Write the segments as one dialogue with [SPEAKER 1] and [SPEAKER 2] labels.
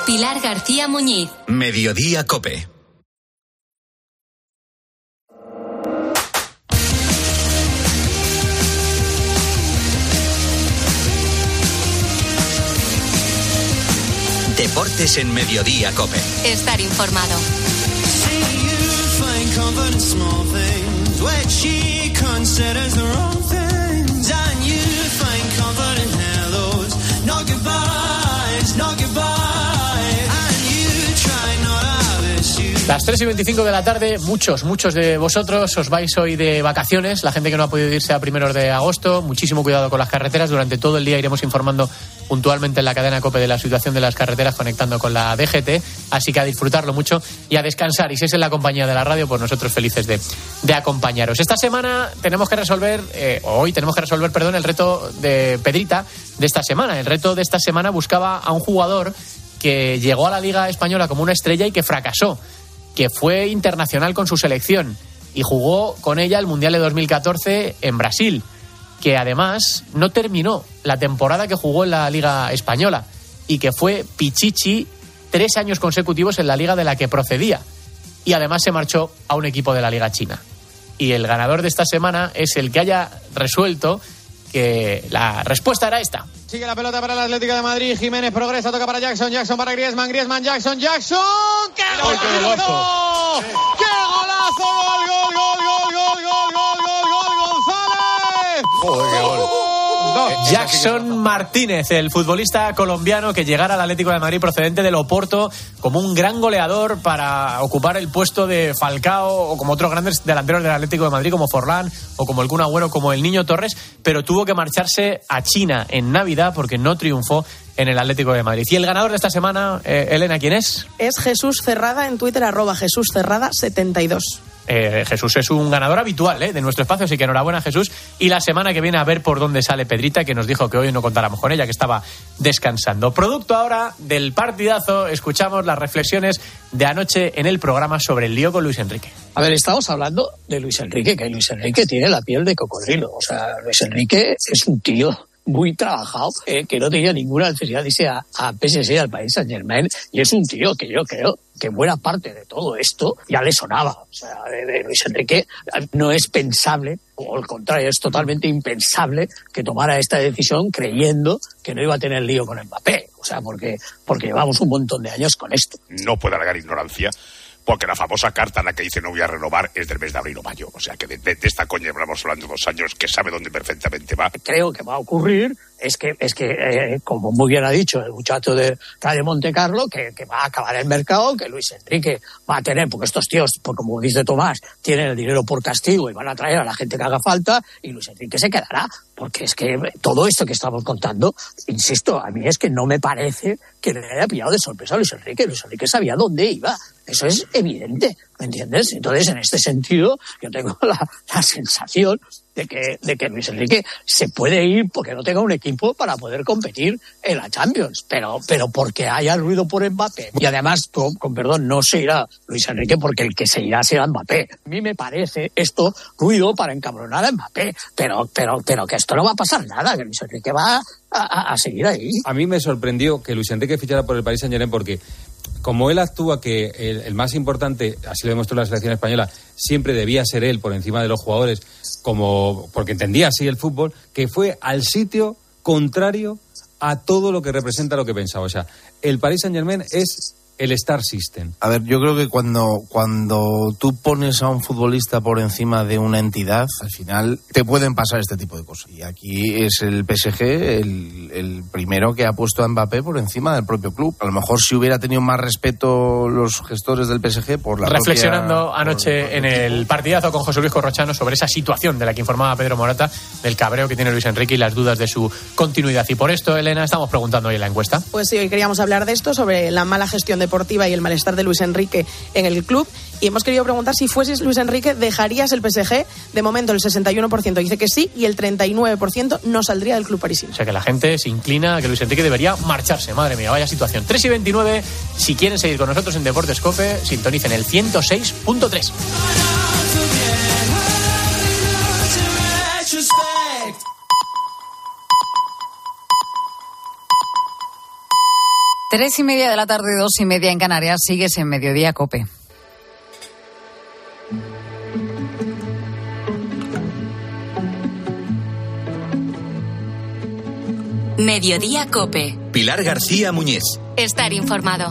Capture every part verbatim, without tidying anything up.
[SPEAKER 1] Pilar García Muñiz.
[SPEAKER 2] Mediodía COPE. Deportes en Mediodía COPE.
[SPEAKER 1] Estar informado.
[SPEAKER 3] Las tres y veinticinco de la tarde, muchos, muchos de vosotros os vais hoy de vacaciones. La gente que no ha podido irse a primeros de agosto, muchísimo cuidado con las carreteras. Durante todo el día iremos informando puntualmente en la cadena COPE de la situación de las carreteras, conectando con la D G T. Así que a disfrutarlo mucho y a descansar. Y si es en la compañía de la radio, pues nosotros felices de, de acompañaros. Esta semana tenemos que resolver, eh, hoy tenemos que resolver, perdón, el reto de Pedrita de esta semana. El reto de esta semana buscaba a un jugador que llegó a la Liga Española como una estrella y que fracasó, que fue internacional con su selección y jugó con ella el Mundial de dos mil catorce en Brasil, que además no terminó la temporada que jugó en la Liga Española y que fue pichichi tres años consecutivos en la liga de la que procedía, y además se marchó a un equipo de la Liga China. Y el ganador de esta semana es el que haya resuelto que la respuesta era esta.
[SPEAKER 4] Sigue la pelota para el Atlético de Madrid. Jiménez progresa, toca para Jackson. Jackson para Griezmann. Griezmann, Jackson, Jackson. ¡Qué golazo! ¡Qué golazo! ¡Gol, gol, gol, gol, gol, gol, gol, gol, gol, González!
[SPEAKER 5] ¡Joder, qué gol!
[SPEAKER 3] Jackson Martínez, el futbolista colombiano que llegara al Atlético de Madrid procedente del Oporto como un gran goleador para ocupar el puesto de Falcao o como otros grandes delanteros del Atlético de Madrid como Forlán o como el Kun Agüero, como el Niño Torres, pero tuvo que marcharse a China en Navidad porque no triunfó en el Atlético de Madrid. Y el ganador de esta semana, eh, Elena, ¿quién es?
[SPEAKER 6] Es Jesús Cerrada, en Twitter, arroba Jesús Cerrada setenta y dos.
[SPEAKER 3] Eh, Jesús es un ganador habitual eh, de nuestro espacio, así que enhorabuena, Jesús. Y la semana que viene a ver por dónde sale Pedrita, que nos dijo que hoy no contáramos con ella, que estaba descansando. Producto ahora del partidazo, escuchamos las reflexiones de anoche en el programa sobre el lío con Luis Enrique.
[SPEAKER 7] A ver, estamos hablando de Luis Enrique, que Luis Enrique tiene la piel de cocodrilo. O sea, Luis Enrique es un tío muy trabajado, eh, que no tenía ninguna necesidad de irse a, a P S G, al Paris Saint-Germain, y es un tío que yo creo que buena parte de todo esto ya le sonaba. O sea, de, de Luis Enrique no es pensable, o al contrario, es totalmente impensable que tomara esta decisión creyendo que no iba a tener lío con Mbappé. O sea, porque, porque llevamos un montón de años con esto.
[SPEAKER 5] No puede alegar ignorancia, porque la famosa carta en la que dice no voy a renovar es del mes de abril o mayo. O sea, que de, de, de esta coña hablamos hablando dos años, que sabe dónde perfectamente va.
[SPEAKER 7] Creo que va a ocurrir es que, es que eh, como muy bien ha dicho el muchacho de Calle Monte Carlo, que, que va a acabar el mercado, que Luis Enrique va a tener, porque estos tíos, pues como dice Tomás, tienen el dinero por castigo y van a traer a la gente que haga falta, y Luis Enrique se quedará. Porque es que todo esto que estamos contando, insisto, a mí es que no me parece que le haya pillado de sorpresa a Luis Enrique. Luis Enrique sabía dónde iba. Eso es evidente, ¿me entiendes? Entonces, en este sentido, yo tengo la, la sensación de que, de que Luis Enrique se puede ir porque no tenga un equipo para poder competir en la Champions. Pero, pero porque haya ruido por Mbappé. Y además, con, con perdón, no se irá Luis Enrique porque el que se irá será Mbappé. A mí me parece esto ruido para encabronar a Mbappé. Pero, pero, pero que esto no va a pasar nada, que Luis Enrique va a, a, a seguir ahí.
[SPEAKER 8] A mí me sorprendió que Luis Enrique fichara por el Paris Saint-Germain porque, como él actúa que el, el más importante, así lo demostró la selección española, siempre debía ser él por encima de los jugadores, como porque entendía así el fútbol, que fue al sitio contrario a todo lo que representa lo que pensaba. O sea, el Paris Saint-Germain es el Star System.
[SPEAKER 9] A ver, yo creo que cuando, cuando tú pones a un futbolista por encima de una entidad, al final te pueden pasar este tipo de cosas. Y aquí es el P S G el, el primero que ha puesto a Mbappé por encima del propio club. A lo mejor si hubiera tenido más respeto los gestores del P S G por la
[SPEAKER 3] Reflexionando
[SPEAKER 9] propia,
[SPEAKER 3] anoche por, por en el equipo. Partidazo con José Luis Corrochano sobre esa situación de la que informaba Pedro Morata, del cabreo que tiene Luis Enrique y las dudas de su continuidad. Y por esto, Elena, estamos preguntando hoy en la encuesta.
[SPEAKER 6] Pues sí, hoy queríamos hablar de esto, sobre la mala gestión deportiva y el malestar de Luis Enrique en el club, y hemos querido preguntar si fueses Luis Enrique, ¿dejarías el P S G? De momento el sesenta y uno por ciento dice que sí y el treinta y nueve por ciento no saldría del club parisino.
[SPEAKER 3] O sea que la gente se inclina a que Luis Enrique debería marcharse. Madre mía, vaya situación. tres y veintinueve, si quieren seguir con nosotros en Deportes COPE, sintonicen el ciento seis punto tres.
[SPEAKER 10] Tres y media de la tarde, dos y media en Canarias. Sigues en Mediodía COPE.
[SPEAKER 1] Mediodía COPE.
[SPEAKER 2] Pilar García Muñiz.
[SPEAKER 1] Estar informado.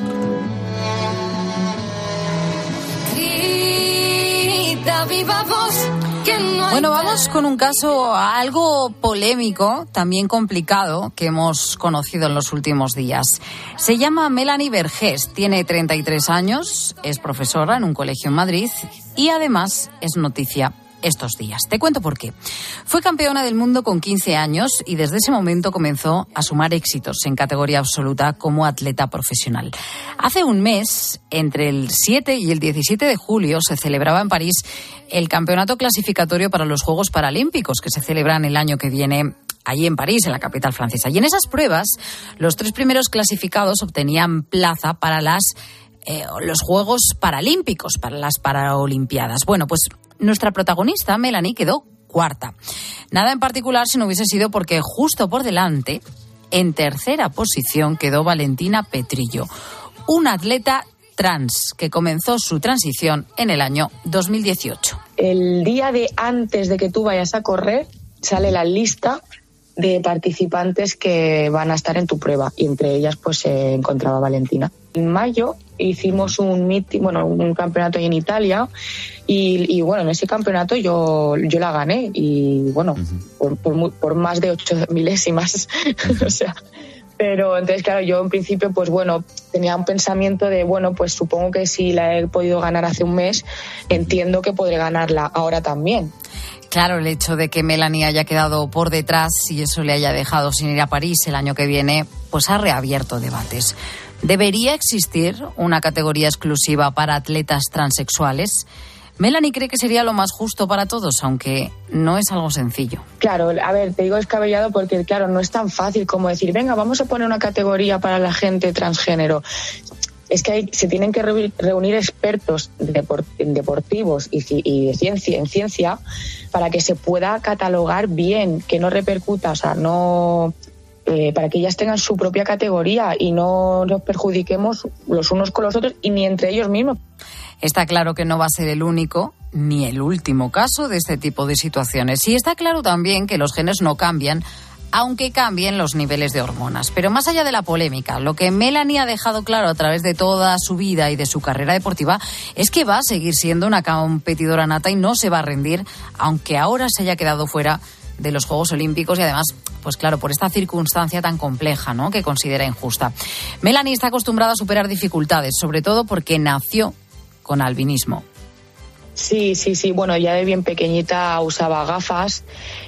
[SPEAKER 10] Grita viva voz. Bueno, vamos con un caso algo polémico, también complicado, que hemos conocido en los últimos días. Se llama Melanie Vergés, tiene treinta y tres años, es profesora en un colegio en Madrid y además es noticia estos días. Te cuento por qué. Fue campeona del mundo con quince años y desde ese momento comenzó a sumar éxitos en categoría absoluta como atleta profesional. Hace un mes, entre el siete y el diecisiete de julio, se celebraba en París el campeonato clasificatorio para los Juegos Paralímpicos, que se celebran el año que viene allí en París, en la capital francesa. Y en esas pruebas, los tres primeros clasificados obtenían plaza para las eh, los Juegos Paralímpicos, para las Paraolimpiadas. Bueno, pues nuestra protagonista, Melanie, quedó cuarta. Nada en particular si no hubiese sido porque justo por delante, en tercera posición, quedó Valentina Petrillo, una atleta trans que comenzó su transición en el año dos mil dieciocho.
[SPEAKER 11] El día de antes de que tú vayas a correr, sale la lista de participantes que van a estar en tu prueba y entre ellas pues se encontraba Valentina. En mayo hicimos un meeting, bueno, un campeonato ahí en Italia y, y bueno, en ese campeonato yo, yo la gané y bueno, uh-huh. por, por, por más de ocho milésimas, uh-huh. o sea, pero entonces claro, yo en principio pues bueno, tenía un pensamiento de bueno, pues supongo que si la he podido ganar hace un mes, entiendo que podré ganarla ahora también.
[SPEAKER 10] Claro, el hecho de que Melanie haya quedado por detrás y eso le haya dejado sin ir a París el año que viene, pues ha reabierto debates. ¿Debería existir una categoría exclusiva para atletas transexuales? Melanie cree que sería lo más justo para todos, aunque no es algo sencillo.
[SPEAKER 11] Claro, a ver, te digo descabellado porque, claro, no es tan fácil como decir, venga, vamos a poner una categoría para la gente transgénero. Es que hay, se tienen que reunir expertos deport, deportivos y, y de ciencia, en ciencia para que se pueda catalogar bien, que no repercuta, o sea, no eh, para que ellas tengan su propia categoría y no nos perjudiquemos los unos con los otros y ni entre ellos mismos.
[SPEAKER 10] Está claro que no va a ser el único ni el último caso de este tipo de situaciones. Y está claro también que los genes no cambian, aunque cambien los niveles de hormonas. Pero más allá de la polémica, lo que Melanie ha dejado claro a través de toda su vida y de su carrera deportiva es que va a seguir siendo una competidora nata y no se va a rendir, aunque ahora se haya quedado fuera de los Juegos Olímpicos y además, pues claro, por esta circunstancia tan compleja, ¿no?, que considera injusta. Melanie está acostumbrada a superar dificultades, sobre todo porque nació con albinismo.
[SPEAKER 11] Sí, sí, sí. Bueno, ya de bien pequeñita usaba gafas,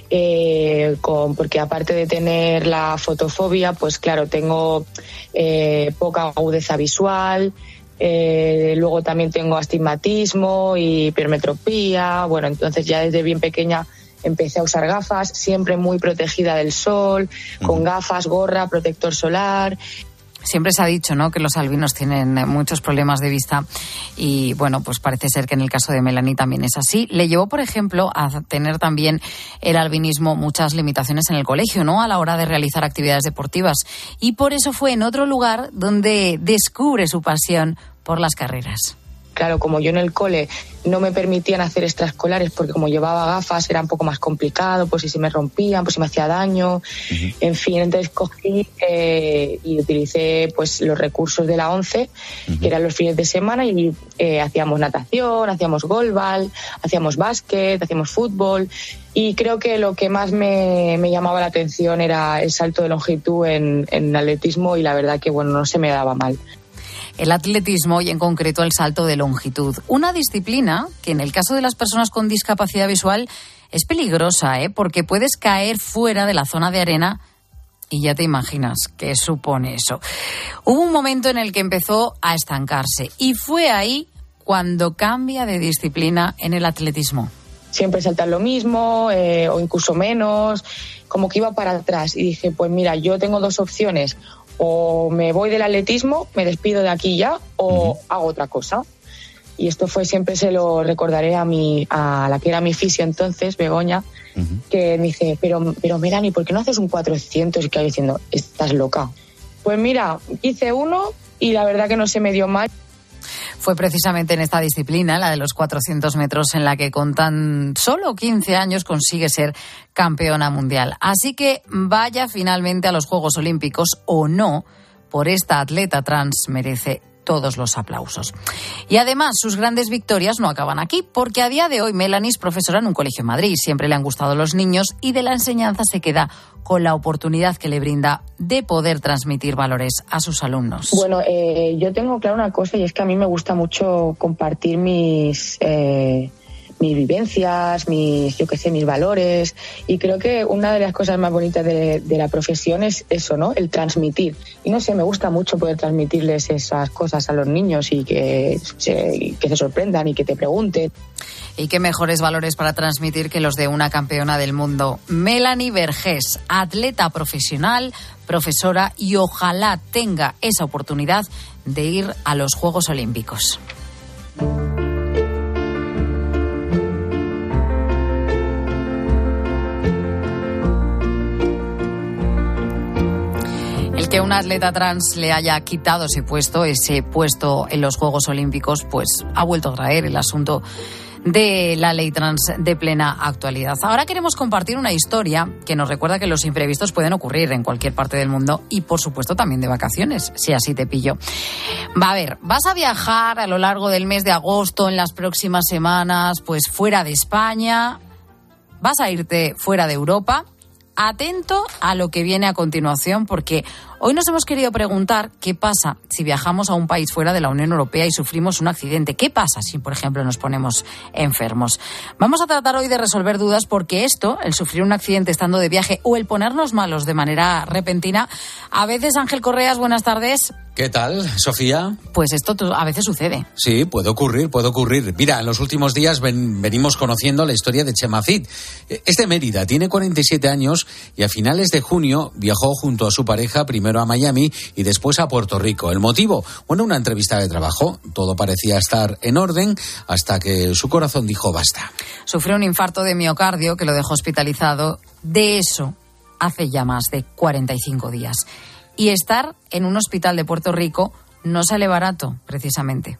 [SPEAKER 11] eh, con, porque aparte de tener la fotofobia, pues claro, tengo eh, poca agudeza visual, eh, luego también tengo astigmatismo y hipermetropía. Bueno, entonces ya desde bien pequeña empecé a usar gafas, siempre muy protegida del sol, con gafas, gorra, protector solar.
[SPEAKER 10] Siempre se ha dicho, ¿no?, que los albinos tienen muchos problemas de vista y, bueno, pues parece ser que en el caso de Melanie también es así. Le llevó, por ejemplo, a tener también el albinismo muchas limitaciones en el colegio, ¿no?, a la hora de realizar actividades deportivas. Y por eso fue en otro lugar donde descubre su pasión por las carreras.
[SPEAKER 11] Claro, como yo en el cole no me permitían hacer extraescolares porque como llevaba gafas era un poco más complicado, pues si se me rompían, pues si me hacía daño, uh-huh. en fin, entonces cogí eh, y utilicé pues los recursos de la ONCE, uh-huh. que eran los fines de semana y eh, hacíamos natación, hacíamos golbal, hacíamos básquet, hacíamos fútbol y creo que lo que más me, me llamaba la atención era el salto de longitud en, en atletismo y la verdad que bueno, no se me daba mal.
[SPEAKER 10] El atletismo y en concreto el salto de longitud. Una disciplina que en el caso de las personas con discapacidad visual es peligrosa, ¿eh? Porque puedes caer fuera de la zona de arena y ya te imaginas qué supone eso. Hubo un momento en el que empezó a estancarse y fue ahí cuando cambia de disciplina en el atletismo.
[SPEAKER 11] Siempre saltar lo mismo eh, o incluso menos, como que iba para atrás y dije, pues mira, yo tengo dos opciones. O me voy del atletismo, me despido de aquí ya, o uh-huh. hago otra cosa. Y esto fue, siempre se lo recordaré a mi, a la que era mi fisio entonces, Begoña, uh-huh. que me dice, pero, pero Melanie, ¿por qué no haces un cuatrocientos? Y que yo diciendo, estás loca. Pues mira, hice uno y la verdad que no se me dio mal.
[SPEAKER 10] Fue precisamente en esta disciplina, la de los cuatrocientos metros, en la que con tan solo quince años consigue ser campeona mundial. Así que vaya finalmente a los Juegos Olímpicos o no, por esta atleta trans merece todos los aplausos. Y además, sus grandes victorias no acaban aquí, porque a día de hoy Melanie es profesora en un colegio en Madrid. Siempre le han gustado los niños y de la enseñanza se queda con la oportunidad que le brinda de poder transmitir valores a sus alumnos.
[SPEAKER 11] Bueno, eh, yo tengo claro una cosa, y es que a mí me gusta mucho compartir mis... Eh... mis vivencias, mis, yo qué sé, mis valores, y creo que una de las cosas más bonitas de, de la profesión es eso, ¿no? El transmitir. Y no sé, me gusta mucho poder transmitirles esas cosas a los niños y que se, que se sorprendan y que te pregunten.
[SPEAKER 10] Y qué mejores valores para transmitir que los de una campeona del mundo. Melanie Vergés, atleta profesional, profesora, y ojalá tenga esa oportunidad de ir a los Juegos Olímpicos. Que una atleta trans le haya quitado ese puesto, ese puesto en los Juegos Olímpicos, pues ha vuelto a traer el asunto de la ley trans de plena actualidad. Ahora queremos compartir una historia que nos recuerda que los imprevistos pueden ocurrir en cualquier parte del mundo y, por supuesto, también de vacaciones, si así te pillo. Va a ver, vas a viajar a lo largo del mes de agosto, en las próximas semanas, pues fuera de España, vas a irte fuera de Europa. Atento a lo que viene a continuación, porque hoy nos hemos querido preguntar qué pasa si viajamos a un país fuera de la Unión Europea y sufrimos un accidente. ¿Qué pasa si, por ejemplo, nos ponemos enfermos? Vamos a tratar hoy de resolver dudas, porque esto, el sufrir un accidente estando de viaje o el ponernos malos de manera repentina, a veces, Ángel Correas, buenas tardes.
[SPEAKER 12] ¿Qué tal, Sofía?
[SPEAKER 10] Pues esto a veces sucede.
[SPEAKER 12] Sí, puede ocurrir, puede ocurrir. Mira, en los últimos días ven, venimos conociendo la historia de Chema Cid. Es de Mérida, tiene cuarenta y siete años y a finales de junio viajó junto a su pareja primero a Miami y después a Puerto Rico. ¿El motivo? Bueno, una entrevista de trabajo. Todo parecía estar en orden hasta que su corazón dijo basta.
[SPEAKER 10] Sufrió un infarto de miocardio que lo dejó hospitalizado. De eso hace ya más de cuarenta y cinco días. Y estar en un hospital de Puerto Rico no sale barato, precisamente.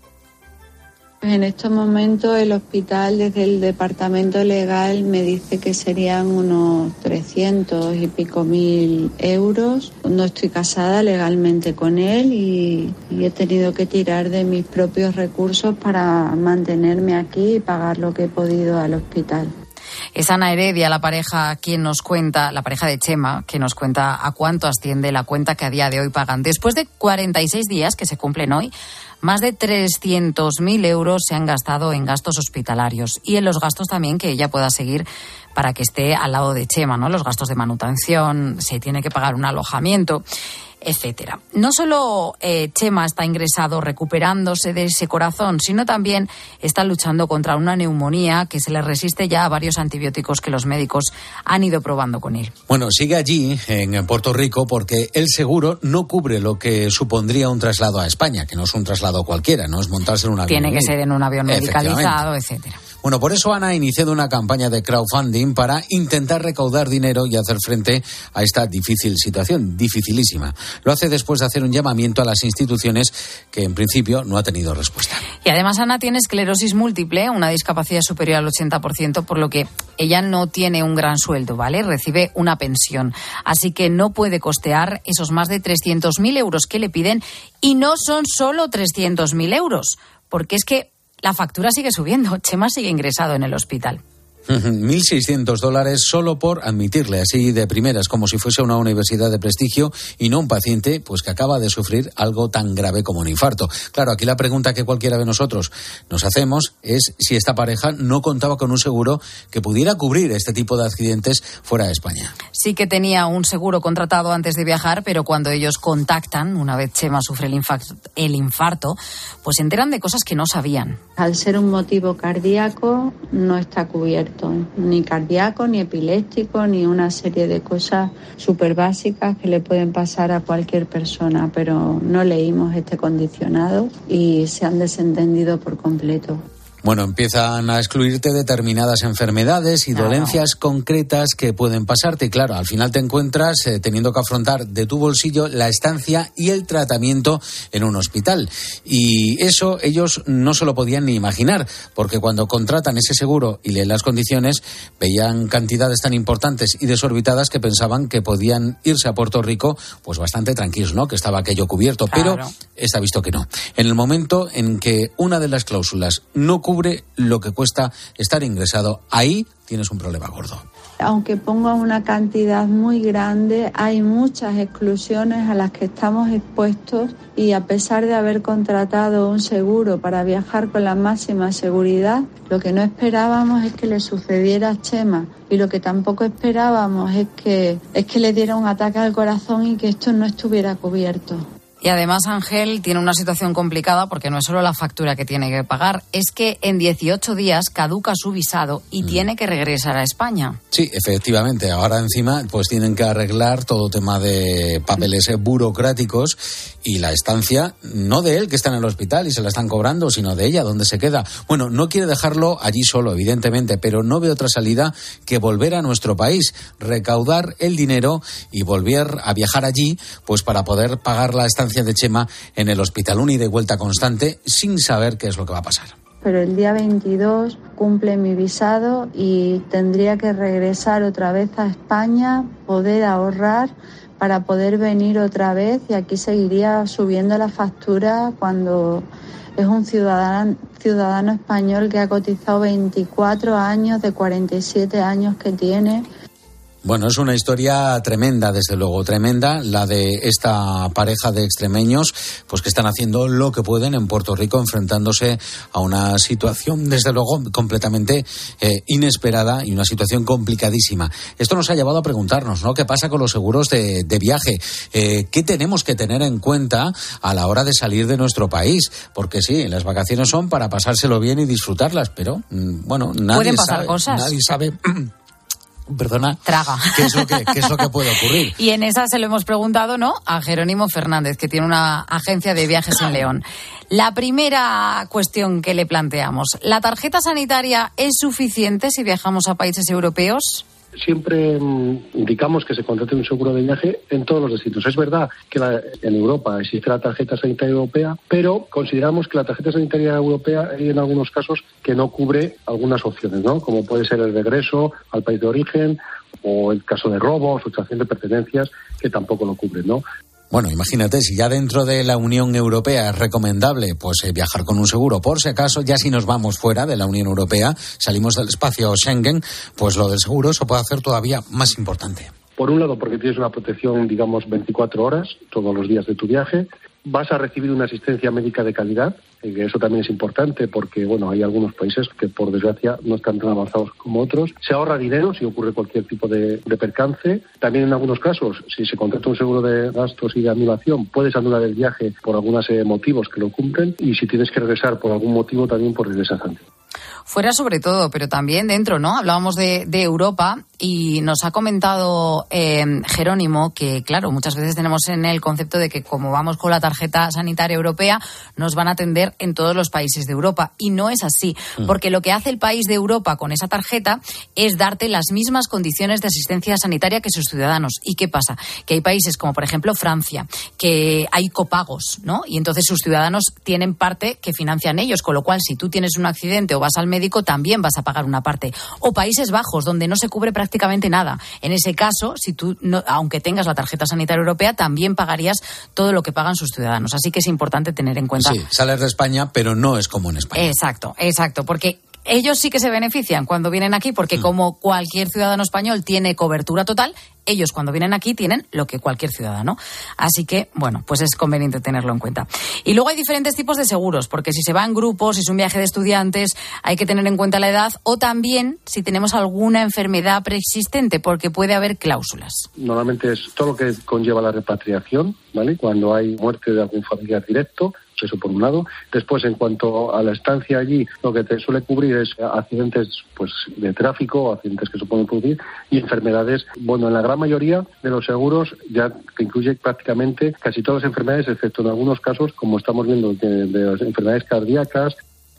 [SPEAKER 13] En estos momentos el hospital, desde el departamento legal, me dice que serían unos trescientos y pico mil euros. No estoy casada legalmente con él y, y he tenido que tirar de mis propios recursos para mantenerme aquí y pagar lo que he podido al hospital.
[SPEAKER 10] Es Ana Heredia, la pareja, quien nos cuenta, la pareja de Chema, que nos cuenta a cuánto asciende la cuenta que a día de hoy pagan. Después de cuarenta y seis días que se cumplen hoy, más de trescientos mil euros se han gastado en gastos hospitalarios y en los gastos también que ella pueda seguir para que esté al lado de Chema, ¿no? Los gastos de manutención, se tiene que pagar un alojamiento, etcétera. No solo eh, Chema está ingresado recuperándose de ese corazón, sino también está luchando contra una neumonía que se le resiste ya a varios antibióticos que los médicos han ido probando con él.
[SPEAKER 12] Bueno, sigue allí, en Puerto Rico, porque el seguro no cubre lo que supondría un traslado a España, que no es un traslado cualquiera, no es montarse en un avión.
[SPEAKER 10] Tiene que ser en un avión medicalizado, etcétera.
[SPEAKER 12] Bueno, por eso Ana ha iniciado una campaña de crowdfunding para intentar recaudar dinero y hacer frente a esta difícil situación, dificilísima. Lo hace después de hacer un llamamiento a las instituciones que en principio no ha tenido respuesta.
[SPEAKER 10] Y además Ana tiene esclerosis múltiple, una discapacidad superior al ochenta por ciento, por lo que ella no tiene un gran sueldo, ¿vale? Recibe una pensión. Así que no puede costear esos más de trescientos mil euros que le piden, y no son solo trescientos mil euros, porque es que la factura sigue subiendo. Chema sigue ingresado en el hospital.
[SPEAKER 12] mil seiscientos dólares solo por admitirle así de primeras, como si fuese una universidad de prestigio y no un paciente pues que acaba de sufrir algo tan grave como un infarto. Claro, aquí la pregunta que cualquiera de nosotros nos hacemos es si esta pareja no contaba con un seguro que pudiera cubrir este tipo de accidentes fuera de España.
[SPEAKER 10] Sí que tenía un seguro contratado antes de viajar, pero cuando ellos contactan, una vez Chema sufre el infarto, el infarto, pues se enteran de cosas que no sabían.
[SPEAKER 13] Al ser un motivo cardíaco, no está cubierto. Ni cardíaco, ni epiléptico, ni una serie de cosas súper básicas que le pueden pasar a cualquier persona, pero no leímos este condicionado y se han desentendido por completo.
[SPEAKER 12] Bueno, empiezan a excluirte determinadas enfermedades y
[SPEAKER 10] Claro.
[SPEAKER 12] dolencias concretas que pueden pasarte. Y claro, al final te encuentras eh, teniendo que afrontar de tu bolsillo la estancia y el tratamiento en un hospital. Y eso ellos no se lo podían ni imaginar, porque cuando contratan ese seguro y leen las condiciones, veían cantidades tan importantes y desorbitadas que pensaban que podían irse a Puerto Rico pues bastante tranquilos, ¿no? Que estaba aquello cubierto.
[SPEAKER 10] Claro.
[SPEAKER 12] Pero está visto que no. En el momento en que una de las cláusulas no cubre lo que cuesta estar ingresado, ahí tienes un problema gordo.
[SPEAKER 13] Aunque ponga una cantidad muy grande, hay muchas exclusiones a las que estamos expuestos y a pesar de haber contratado un seguro para viajar con la máxima seguridad, lo que no esperábamos es que le sucediera a Chema y lo que tampoco esperábamos es que, es que le diera un ataque al corazón y que esto no estuviera cubierto.
[SPEAKER 10] Y además Ángel tiene una situación complicada porque no es solo la factura que tiene que pagar, es que en dieciocho días caduca su visado y mm. tiene que regresar a España.
[SPEAKER 12] Sí, efectivamente. Ahora encima pues tienen que arreglar todo tema de papeles burocráticos y la estancia, no de él que está en el hospital y se la están cobrando, sino de ella, donde se queda. Bueno, no quiere dejarlo allí solo, evidentemente, pero no ve otra salida que volver a nuestro país, recaudar el dinero y volver a viajar allí pues para poder pagar la estancia de Chema en el hospital, un ida y vuelta constante sin saber qué es lo que va a pasar.
[SPEAKER 13] Pero el día veintidós cumple mi visado y tendría que regresar otra vez a España, poder ahorrar para poder venir otra vez y aquí seguiría subiendo la factura cuando es un ciudadano, ciudadano español que ha cotizado veinticuatro años de cuarenta y siete años que tiene.
[SPEAKER 12] Bueno, es una historia tremenda, desde luego, tremenda, la de esta pareja de extremeños, pues que están haciendo lo que pueden en Puerto Rico, enfrentándose a una situación, desde luego, completamente eh, inesperada y una situación complicadísima. Esto nos ha llevado a preguntarnos, ¿no? ¿Qué pasa con los seguros de, de viaje? Eh, ¿Qué tenemos que tener en cuenta a la hora de salir de nuestro país? Porque sí, las vacaciones son para pasárselo bien y disfrutarlas, pero, mm, bueno, nadie
[SPEAKER 10] Pueden pasar
[SPEAKER 12] sabe,
[SPEAKER 10] cosas.
[SPEAKER 12] Nadie sabe... Perdona.
[SPEAKER 10] Traga.
[SPEAKER 12] ¿Qué es lo que, qué es lo que puede ocurrir?
[SPEAKER 10] Y en esa se lo hemos preguntado, ¿no? A Jerónimo Fernández, que tiene una agencia de viajes en León. La primera cuestión que le planteamos, ¿la tarjeta sanitaria es suficiente si viajamos a países europeos?
[SPEAKER 14] Siempre mmm, indicamos que se contrate un seguro de viaje en todos los destinos. Es verdad que la, en Europa existe la tarjeta sanitaria europea, pero consideramos que la tarjeta sanitaria europea hay en algunos casos que no cubre algunas opciones, ¿no? Como puede ser el regreso al país de origen o el caso de robo o sustracción de pertenencias, que tampoco lo cubren, ¿no?
[SPEAKER 12] Bueno, imagínate, si ya dentro de la Unión Europea es recomendable pues eh, viajar con un seguro, por si acaso, ya si nos vamos fuera de la Unión Europea, salimos del espacio Schengen, pues lo del seguro eso puede hacer todavía más importante.
[SPEAKER 14] Por un lado, porque tienes una protección, digamos, veinticuatro horas, todos los días de tu viaje. Vas a recibir una asistencia médica de calidad, y que eso también es importante porque, bueno, hay algunos países que, por desgracia, no están tan avanzados como otros. Se ahorra dinero si ocurre cualquier tipo de, de percance. También, en algunos casos, si se contrata un seguro de gastos y de anulación, puedes anular el viaje por algunos eh, motivos que lo cumplen. Y si tienes que regresar por algún motivo, también por regresar antes.
[SPEAKER 10] Fuera sobre todo, pero también dentro, ¿no? Hablábamos de, de Europa y nos ha comentado eh, Jerónimo que, claro, muchas veces tenemos en el concepto de que como vamos con la tarjeta sanitaria europea, nos van a atender en todos los países de Europa. Y no es así, mm. porque lo que hace el país de Europa con esa tarjeta es darte las mismas condiciones de asistencia sanitaria que sus ciudadanos. ¿Y qué pasa? Que hay países como, por ejemplo, Francia, que hay copagos, ¿no? Y entonces sus ciudadanos tienen parte que financian ellos, con lo cual, si tú tienes un accidente o vas al médico, también vas a pagar una parte. O Países Bajos, donde no se cubre prácticamente nada. En ese caso, si tú, no, aunque tengas la tarjeta sanitaria europea, también pagarías todo lo que pagan sus ciudadanos. Así que es importante tener en cuenta.
[SPEAKER 12] Sí, sales de España, pero no es como en España.
[SPEAKER 10] Exacto, exacto, porque ellos sí que se benefician cuando vienen aquí, porque mm. como cualquier ciudadano español tiene cobertura total, ellos cuando vienen aquí tienen lo que cualquier ciudadano. Así que, bueno, pues es conveniente tenerlo en cuenta. Y luego hay diferentes tipos de seguros, porque si se va en grupos, si es un viaje de estudiantes, hay que tener en cuenta la edad, o también si tenemos alguna enfermedad preexistente, porque puede haber cláusulas.
[SPEAKER 14] Normalmente es todo lo que conlleva la repatriación, ¿vale? Cuando hay muerte de algún familiar directo, eso por un lado. Después, en cuanto a la estancia allí, lo que te suele cubrir es accidentes pues de tráfico, accidentes que se pueden producir, y enfermedades. Bueno, en la gran mayoría de los seguros ya te incluye prácticamente casi todas las enfermedades, excepto en algunos casos, como estamos viendo, de, de las enfermedades cardíacas.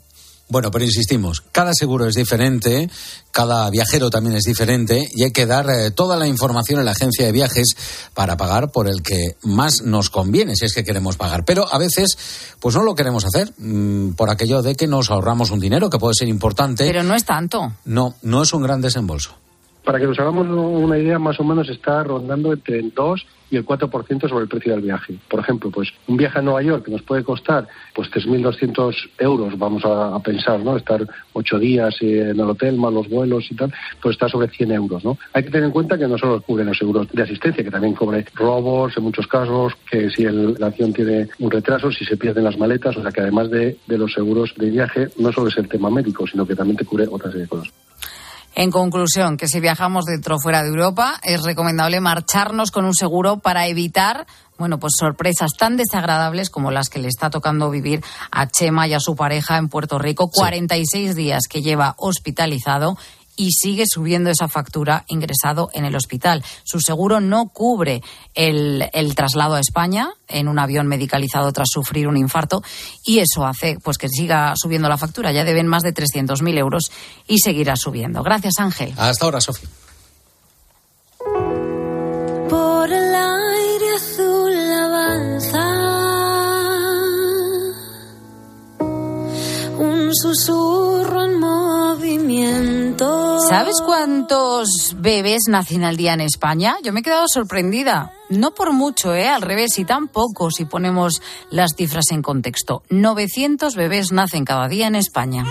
[SPEAKER 12] Bueno, pero insistimos, cada seguro es diferente, cada viajero también es diferente y hay que dar eh, toda la información en la agencia de viajes para pagar por el que más nos conviene, si es que queremos pagar. Pero a veces, pues no lo queremos hacer, mmm, por aquello de que nos ahorramos un dinero que puede ser importante.
[SPEAKER 10] Pero no es tanto.
[SPEAKER 12] No, no es un gran desembolso.
[SPEAKER 14] Para que nos hagamos una idea, más o menos está rondando entre el dos y el cuatro por ciento sobre el precio del viaje. Por ejemplo, pues un viaje a Nueva York que nos puede costar pues tres mil doscientos euros, vamos a, a pensar, ¿no? Estar ocho días en el hotel, más los vuelos y tal, pues está sobre cien euros, ¿no? Hay que tener en cuenta que no solo cubren los seguros de asistencia, que también cubre robos en muchos casos, que si el, el avión tiene un retraso, si se pierden las maletas, o sea que además de, de los seguros de viaje, no solo es el tema médico, sino que también te cubre otra serie de cosas.
[SPEAKER 10] En conclusión, que si viajamos dentro o fuera de Europa, es recomendable marcharnos con un seguro para evitar, bueno, pues sorpresas tan desagradables como las que le está tocando vivir a Chema y a su pareja en Puerto Rico. Sí. cuarenta y seis días que lleva hospitalizado y sigue subiendo esa factura ingresado en el hospital. Su seguro no cubre el, el traslado a España en un avión medicalizado tras sufrir un infarto y eso hace pues que siga subiendo la factura. Ya deben más de trescientos mil euros y seguirá subiendo. Gracias, Ángel.
[SPEAKER 12] Hasta ahora, Sofía.
[SPEAKER 15] Por el aire azul avanza un susurro en movimiento.
[SPEAKER 10] ¿Sabes cuántos bebés nacen al día en España? Yo me he quedado sorprendida. No por mucho, ¿eh? Al revés, y tampoco si ponemos las cifras en contexto. novecientos bebés nacen cada día en España.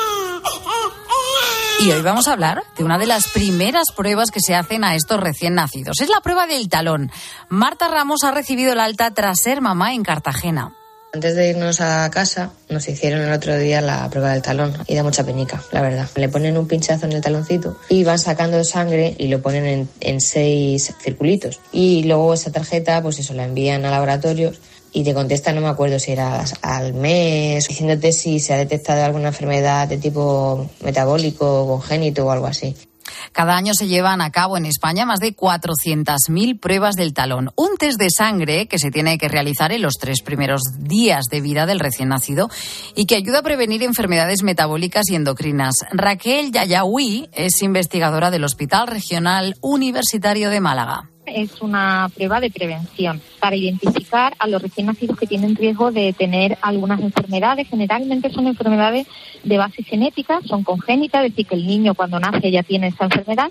[SPEAKER 10] Y hoy vamos a hablar de una de las primeras pruebas que se hacen a estos recién nacidos. Es la prueba del talón. Marta Ramos ha recibido el alta tras ser mamá en Cartagena.
[SPEAKER 16] Antes de irnos a casa, nos hicieron el otro día la prueba del talón y da mucha penica, la verdad. Le ponen un pinchazo en el taloncito y van sacando sangre y lo ponen en, en seis circulitos. Y luego esa tarjeta, pues eso, la envían a laboratorios y te contestan, no me acuerdo si era al mes, diciéndote si se ha detectado alguna enfermedad de tipo metabólico, congénito o algo así.
[SPEAKER 10] Cada año se llevan a cabo en España más de cuatrocientas mil pruebas del talón. Un test de sangre que se tiene que realizar en los tres primeros días de vida del recién nacido y que ayuda a prevenir enfermedades metabólicas y endocrinas. Raquel Yayahui es investigadora del Hospital Regional Universitario de Málaga.
[SPEAKER 17] Es una prueba de prevención para identificar a los recién nacidos que tienen riesgo de tener algunas enfermedades. Generalmente son enfermedades de base genética, son congénitas, es decir, que el niño cuando nace ya tiene esa enfermedad.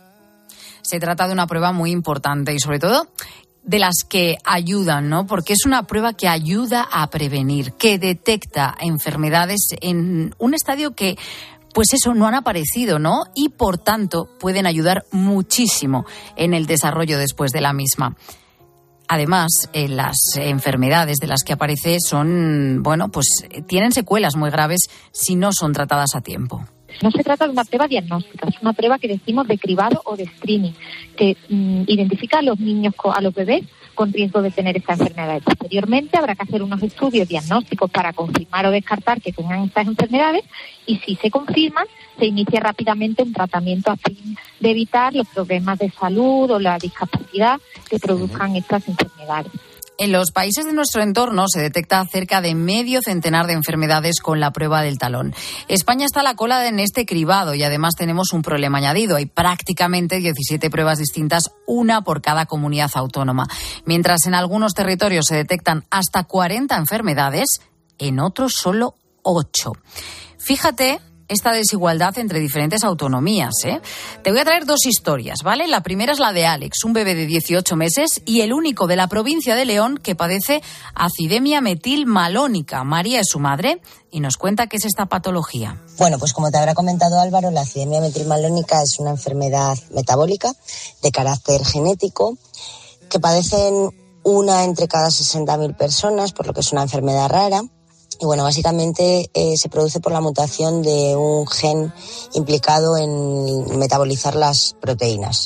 [SPEAKER 10] Se trata de una prueba muy importante y sobre todo de las que ayudan, ¿no? Porque es una prueba que ayuda a prevenir, que detecta enfermedades en un estadio que pues eso, no han aparecido, ¿no? Y por tanto pueden ayudar muchísimo en el desarrollo después de la misma. Además, eh, las enfermedades de las que aparece son, bueno, pues tienen secuelas muy graves si no son tratadas a tiempo.
[SPEAKER 17] No se trata de una prueba diagnóstica, es una prueba que decimos de cribado o de screening, que mmm, identifica a los niños, a los bebés con riesgo de tener esta enfermedad. Posteriormente habrá que hacer unos estudios diagnósticos para confirmar o descartar que tengan estas enfermedades y si se confirman, se inicia rápidamente un tratamiento a fin de evitar los problemas de salud o la discapacidad que produzcan estas enfermedades.
[SPEAKER 10] En los países de nuestro entorno se detecta cerca de medio centenar de enfermedades con la prueba del talón. España está a la cola en este cribado y además tenemos un problema añadido. Hay prácticamente diecisiete pruebas distintas, una por cada comunidad autónoma. Mientras en algunos territorios se detectan hasta cuarenta enfermedades, en otros solo ocho. Fíjate esta desigualdad entre diferentes autonomías, ¿eh? Te voy a traer dos historias, ¿vale? La primera es la de Alex, un bebé de dieciocho meses y el único de la provincia de León que padece acidemia metilmalónica. María es su madre y nos cuenta qué es esta patología.
[SPEAKER 18] Bueno, pues como te habrá comentado Álvaro, la acidemia metilmalónica es una enfermedad metabólica de carácter genético que padecen una entre cada sesenta mil personas, por lo que es una enfermedad rara. Y bueno, básicamente eh, se produce por la mutación de un gen implicado en metabolizar las proteínas.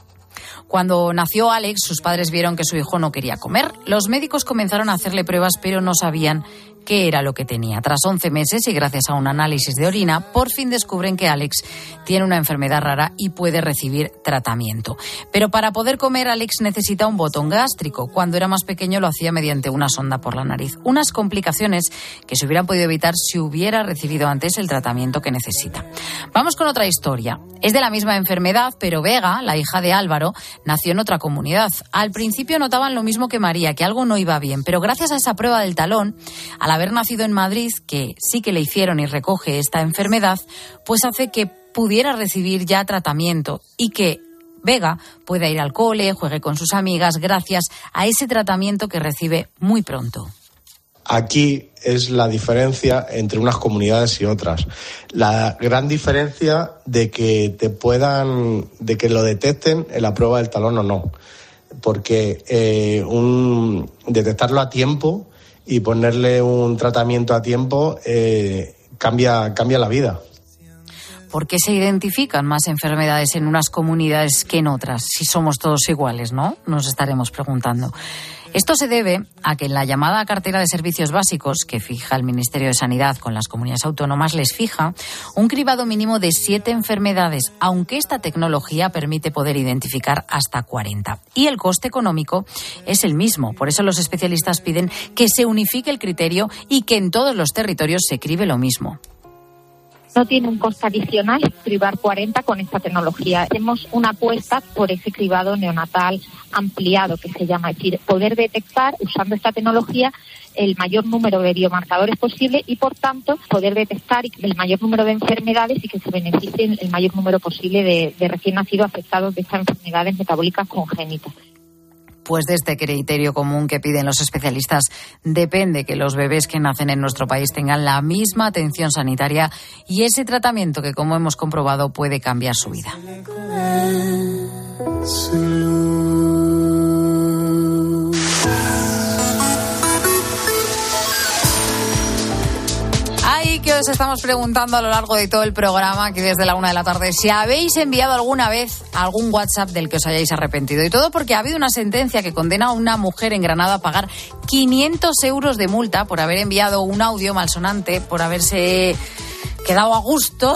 [SPEAKER 10] Cuando nació Alex, sus padres vieron que su hijo no quería comer. Los médicos comenzaron a hacerle pruebas, pero no sabían qué era lo que tenía. Tras once meses y gracias a un análisis de orina, por fin descubren que Alex tiene una enfermedad rara y puede recibir tratamiento. Pero para poder comer, Alex necesita un botón gástrico. Cuando era más pequeño lo hacía mediante una sonda por la nariz. Unas complicaciones que se hubieran podido evitar si hubiera recibido antes el tratamiento que necesita. Vamos con otra historia. Es de la misma enfermedad, pero Vega, la hija de Álvaro, nació en otra comunidad. Al principio notaban lo mismo que María, que algo no iba bien, pero gracias a esa prueba del talón, al haber nacido en Madrid, que sí que le hicieron y recoge esta enfermedad, pues hace que pudiera recibir ya tratamiento y que Vega pueda ir al cole, juegue con sus amigas, gracias a ese tratamiento que recibe muy pronto.
[SPEAKER 19] Aquí es la diferencia entre unas comunidades y otras. La gran diferencia de que te puedan, de que lo detecten en la prueba del talón o no. Porque eh, un, detectarlo a tiempo y ponerle un tratamiento a tiempo eh, cambia, cambia la vida.
[SPEAKER 10] ¿Por qué se identifican más enfermedades en unas comunidades que en otras? Si somos todos iguales, ¿no? Nos estaremos preguntando. Esto se debe a que en la llamada cartera de servicios básicos que fija el Ministerio de Sanidad con las comunidades autónomas les fija un cribado mínimo de siete enfermedades, aunque esta tecnología permite poder identificar hasta cuarenta. Y el coste económico es el mismo. Por eso los especialistas piden que se unifique el criterio y que en todos los territorios se cribe lo mismo.
[SPEAKER 17] No tiene un coste adicional cribar cuarenta con esta tecnología. Hacemos una apuesta por ese cribado neonatal ampliado, que se llama, es decir, poder detectar, usando esta tecnología, el mayor número de biomarcadores posible y, por tanto, poder detectar el mayor número de enfermedades y que se beneficien el mayor número posible de, de recién nacidos afectados de estas enfermedades metabólicas congénitas.
[SPEAKER 10] Pues de este criterio común que piden los especialistas depende que los bebés que nacen en nuestro país tengan la misma atención sanitaria y ese tratamiento que, como hemos comprobado, puede cambiar su vida. Ahí que os estamos preguntando a lo largo de todo el programa, aquí desde la una de la tarde, si habéis enviado alguna vez algún WhatsApp del que os hayáis arrepentido. Y todo porque ha habido una sentencia que condena a una mujer en Granada a pagar quinientos euros de multa por haber enviado un audio malsonante, por haberse quedado a gusto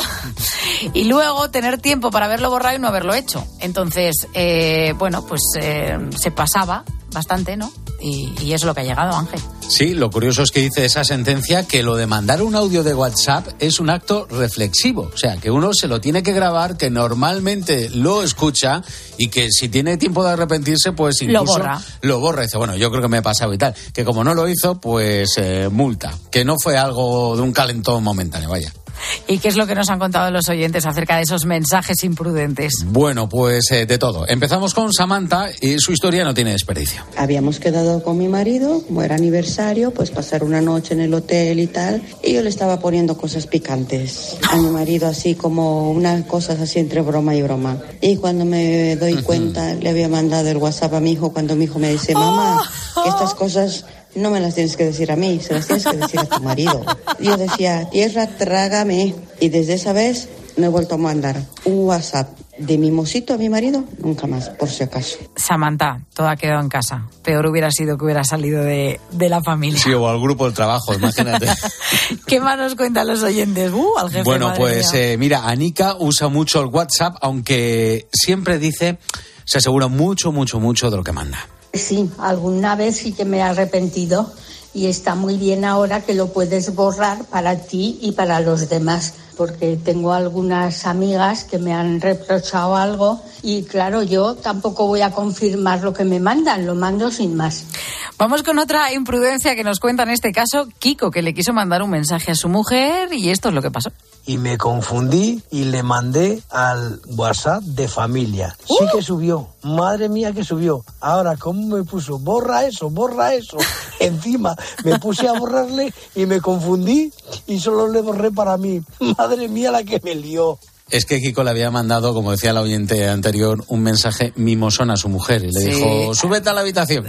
[SPEAKER 10] y luego tener tiempo para haberlo borrado y no haberlo hecho. Entonces, eh, bueno, pues eh, se pasaba bastante, ¿no? Y, y es lo que ha llegado, Ángel.
[SPEAKER 12] Sí, lo curioso es que dice esa sentencia que lo de mandar un audio de WhatsApp es un acto reflexivo. O sea, que uno se lo tiene que grabar, que normalmente lo escucha y que si tiene tiempo de arrepentirse, pues incluso
[SPEAKER 10] lo borra.
[SPEAKER 12] Lo borra. Dice, bueno, yo creo que me he pasado y tal. Que como no lo hizo, pues eh, multa. Que no fue algo de un calentón momentáneo, vaya.
[SPEAKER 10] ¿Y qué es lo que nos han contado los oyentes acerca de esos mensajes imprudentes?
[SPEAKER 12] Bueno, pues eh, de todo. Empezamos con Samantha y su historia no tiene desperdicio.
[SPEAKER 20] Habíamos quedado con mi marido, como era aniversario, pues pasar una noche en el hotel y tal, y yo le estaba poniendo cosas picantes a mi marido, así como unas cosas así entre broma y broma. Y cuando me doy cuenta, le había mandado el WhatsApp a mi hijo, cuando mi hijo me dice, mamá, que estas cosas no me las tienes que decir a mí, se las tienes que decir a tu marido. Yo decía, tierra, trágame. Y desde esa vez no he vuelto a mandar un WhatsApp de mimosito a mi marido, nunca más, por si acaso.
[SPEAKER 10] Samantha, todo ha quedado en casa. Peor hubiera sido que hubiera salido de, de la familia.
[SPEAKER 12] Sí, o al grupo del trabajo, imagínate.
[SPEAKER 10] ¿Qué más nos cuentan los oyentes? Uh, al jefe,
[SPEAKER 12] bueno, pues
[SPEAKER 10] eh,
[SPEAKER 12] mira, Anika usa mucho el WhatsApp, aunque siempre dice, se asegura mucho, mucho, mucho de lo que manda.
[SPEAKER 21] Sí, alguna vez sí que me he arrepentido y está muy bien ahora que lo puedes borrar para ti y para los demás, porque tengo algunas amigas que me han reprochado algo y claro, yo tampoco voy a confirmar lo que me mandan, lo mando sin más.
[SPEAKER 10] Vamos con otra imprudencia que nos cuenta en este caso Kiko, que le quiso mandar un mensaje a su mujer y esto es lo que pasó.
[SPEAKER 22] Y me confundí y le mandé al WhatsApp de familia. Sí que subió, madre mía que subió. Ahora, ¿cómo me puso? Borra eso, borra eso. Encima me puse a borrarle y me confundí y solo le borré para mí. Madre mía la que me lió.
[SPEAKER 12] Es que Kiko le había mandado, como decía la oyente anterior, un mensaje mimosón a su mujer y le sí. dijo, súbete a la habitación.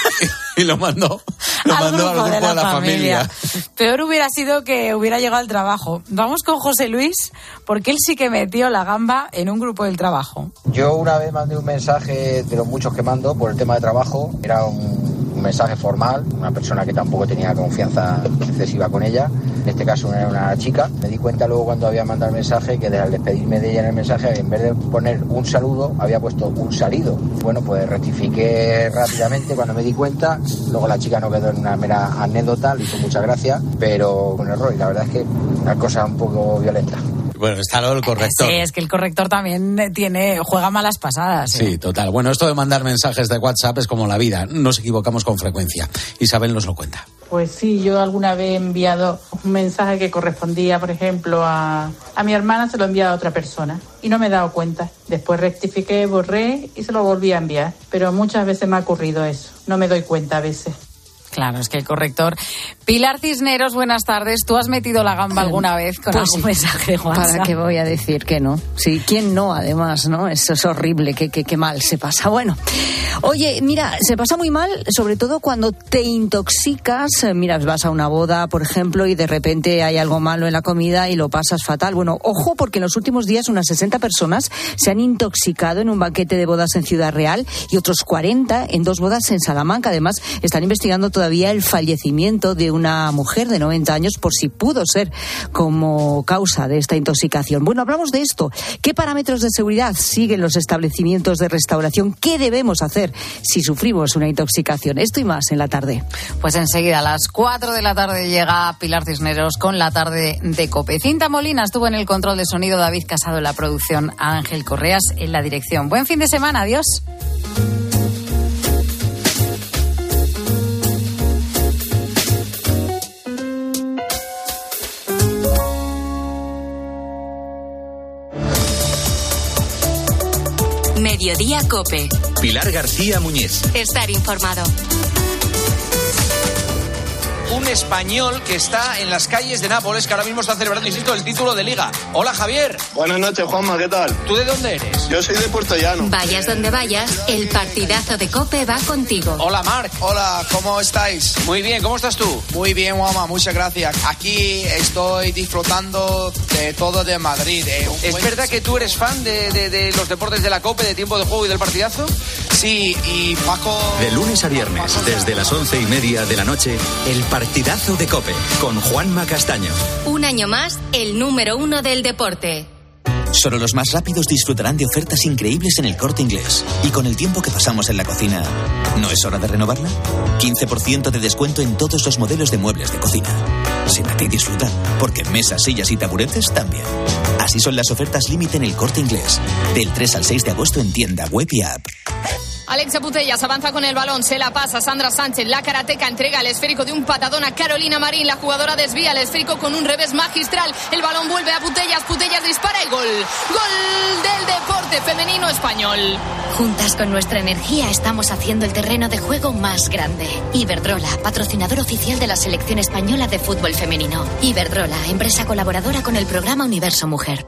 [SPEAKER 12] Y lo mandó, lo
[SPEAKER 10] al
[SPEAKER 12] mandó
[SPEAKER 10] grupo
[SPEAKER 12] al grupo
[SPEAKER 10] de la,
[SPEAKER 12] de la familia.
[SPEAKER 10] familia. Peor hubiera sido que hubiera llegado al trabajo. Vamos con José Luis, porque él sí que metió la gamba en un grupo del trabajo.
[SPEAKER 23] Yo una vez mandé un mensaje de los muchos que mando por el tema de trabajo. Era un
[SPEAKER 4] un mensaje formal, una persona que tampoco tenía confianza excesiva con ella, en este caso era una chica. Me di cuenta luego cuando había mandado el mensaje que al despedirme de ella en el mensaje, en vez de poner un saludo, había puesto un salido. Bueno, pues rectifiqué rápidamente cuando me di cuenta, luego la chica no quedó en una mera anécdota, le hizo mucha gracia, pero con error, y la verdad es que una cosa un poco violenta.
[SPEAKER 12] Bueno, está lo del corrector.
[SPEAKER 10] Sí, es que el corrector también tiene juega malas pasadas. ¿eh?
[SPEAKER 12] Sí, total. Bueno, esto de mandar mensajes de WhatsApp es como la vida. Nos equivocamos con frecuencia. Isabel nos lo cuenta.
[SPEAKER 5] Pues sí, yo alguna vez he enviado un mensaje que correspondía, por ejemplo, a, a mi hermana, se lo he enviado a otra persona y no me he dado cuenta. Después rectifiqué, borré y se lo volví a enviar. Pero muchas veces me ha ocurrido eso. No me doy cuenta a veces.
[SPEAKER 10] Claro, es que el corrector. Pilar Cisneros, buenas tardes. ¿Tú has metido la gamba alguna vez con
[SPEAKER 23] pues
[SPEAKER 10] algún
[SPEAKER 23] sí.
[SPEAKER 10] mensaje de WhatsApp?
[SPEAKER 23] ¿Para qué voy a decir que no? Sí, ¿quién no? Además, ¿no? Eso es horrible, qué, qué, qué mal se pasa. Bueno, oye, mira, se pasa muy mal, sobre todo cuando te intoxicas. Mira, vas a una boda, por ejemplo, y de repente hay algo malo en la comida y lo pasas fatal. Bueno, ojo, porque en los últimos días unas sesenta personas se han intoxicado en un banquete de bodas en Ciudad Real y otros cuarenta en dos bodas en Salamanca. Además, están investigando todavía el fallecimiento de una mujer de noventa años por si pudo ser como causa de esta intoxicación. Bueno, hablamos de esto. ¿Qué parámetros de seguridad siguen los establecimientos de restauración? ¿Qué debemos hacer si sufrimos una intoxicación? Esto y más en la tarde.
[SPEAKER 10] Pues enseguida a las cuatro de la tarde llega Pilar Cisneros con la tarde de COPE. Cinta Molina estuvo en el control de sonido, David Casado en la producción, Ángel Correas en la dirección. Buen fin de semana, adiós.
[SPEAKER 1] Mediodía COPE.
[SPEAKER 2] Pilar García Muñiz.
[SPEAKER 1] Estar informado.
[SPEAKER 24] Un español que está en las calles de Nápoles, que ahora mismo está celebrando, insisto, el título de Liga. Hola, Javier.
[SPEAKER 25] Buenas noches, Juanma, ¿qué tal?
[SPEAKER 24] ¿Tú de dónde eres?
[SPEAKER 25] Yo soy de Puerto Llano.
[SPEAKER 1] Vayas donde vayas, el partidazo de COPE va contigo.
[SPEAKER 24] Hola, Marc.
[SPEAKER 26] Hola, ¿cómo estáis?
[SPEAKER 24] Muy bien, ¿cómo estás tú?
[SPEAKER 26] Muy bien, Juanma, muchas gracias. Aquí estoy disfrutando de todo de Madrid. Eh,
[SPEAKER 24] ¿Es buen... verdad que tú eres fan de, de, de los deportes de la COPE, de tiempo de juego y del partidazo?
[SPEAKER 26] Sí, y Paco...
[SPEAKER 2] De lunes a viernes, desde las once y media de la noche, el partidazo de COPE, con Juanma Castaño.
[SPEAKER 1] Un año más, el número uno del deporte.
[SPEAKER 27] Solo los más rápidos disfrutarán de ofertas increíbles en El Corte Inglés. Y con el tiempo que pasamos en la cocina, ¿no es hora de renovarla? quince por ciento de descuento en todos los modelos de muebles de cocina. Siéntate y disfruta, porque mesas, sillas y taburetes también. Así son las ofertas límite en El Corte Inglés. Del tres al seis de agosto en tienda, web y app.
[SPEAKER 28] Alexia Putellas avanza con el balón, se la pasa Sandra Sánchez, la karateca entrega el esférico de un patadón a Carolina Marín, la jugadora desvía el esférico con un revés magistral, el balón vuelve a Putellas, Putellas dispara y gol, gol del deporte femenino español.
[SPEAKER 1] Juntas con nuestra energía estamos haciendo el terreno de juego más grande. Iberdrola, patrocinador oficial de la selección española de fútbol femenino. Iberdrola, empresa colaboradora con el programa Universo Mujer.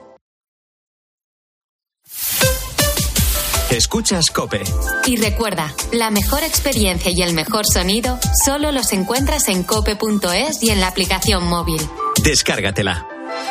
[SPEAKER 2] Escuchas COPE.
[SPEAKER 1] Y recuerda, la mejor experiencia y el mejor sonido solo los encuentras en cope punto es y en la aplicación móvil.
[SPEAKER 2] Descárgatela.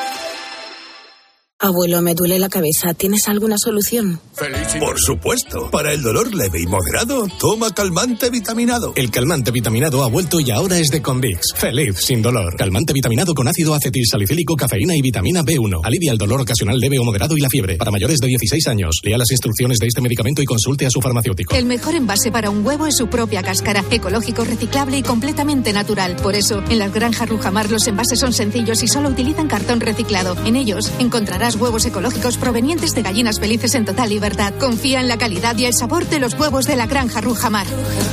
[SPEAKER 29] Abuelo, me duele la cabeza. ¿Tienes alguna solución?
[SPEAKER 30] Por supuesto. Para el dolor leve y moderado, toma calmante vitaminado.
[SPEAKER 31] El calmante vitaminado ha vuelto y ahora es de Convix. Feliz sin dolor. Calmante vitaminado con ácido acetilsalicílico, cafeína y vitamina B uno. Alivia el dolor ocasional leve o moderado y la fiebre. Para mayores de dieciséis años, lea las instrucciones de este medicamento y consulte a su farmacéutico.
[SPEAKER 32] El mejor envase para un huevo es su propia cáscara. Ecológico, reciclable y completamente natural. Por eso, en las granjas Rujamar los envases son sencillos y solo utilizan cartón reciclado. En ellos encontrarás huevos ecológicos provenientes de gallinas felices en total libertad. Confía en la calidad y el sabor de los huevos de la granja Rujamar.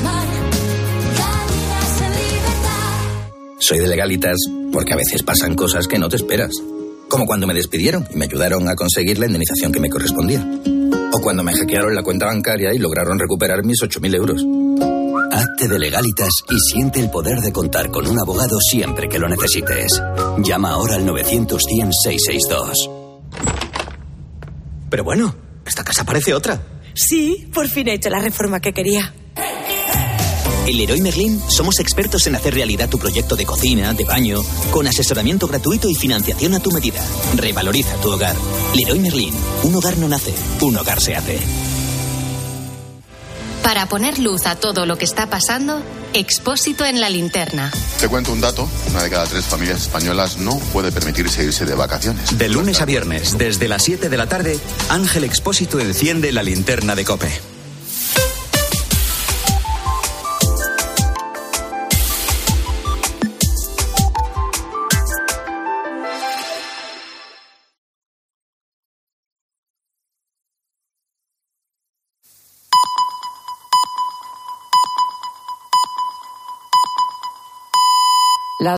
[SPEAKER 33] Soy de Legalitas porque a veces pasan cosas que no te esperas. Como cuando me despidieron y me ayudaron a conseguir la indemnización que me correspondía. O cuando me hackearon la cuenta bancaria y lograron recuperar mis ocho mil euros.
[SPEAKER 34] Hazte de Legalitas y siente el poder de contar con un abogado siempre que lo necesites. Llama ahora al novecientos cien seiscientos sesenta y dos.
[SPEAKER 35] Pero bueno, esta casa parece otra.
[SPEAKER 36] Sí, por fin he hecho la reforma que quería.
[SPEAKER 33] En Leroy Merlin somos expertos en hacer realidad tu proyecto de cocina, de baño, con asesoramiento gratuito y financiación a tu medida. Revaloriza tu hogar. Leroy Merlin, un hogar no nace, un hogar se hace.
[SPEAKER 1] Para poner luz a todo lo que está pasando, Expósito en la linterna.
[SPEAKER 3] Te cuento un dato. Una de cada tres familias españolas no puede permitirse irse de vacaciones.
[SPEAKER 2] De lunes a viernes, desde las siete de la tarde, Ángel Expósito enciende la linterna de COPE.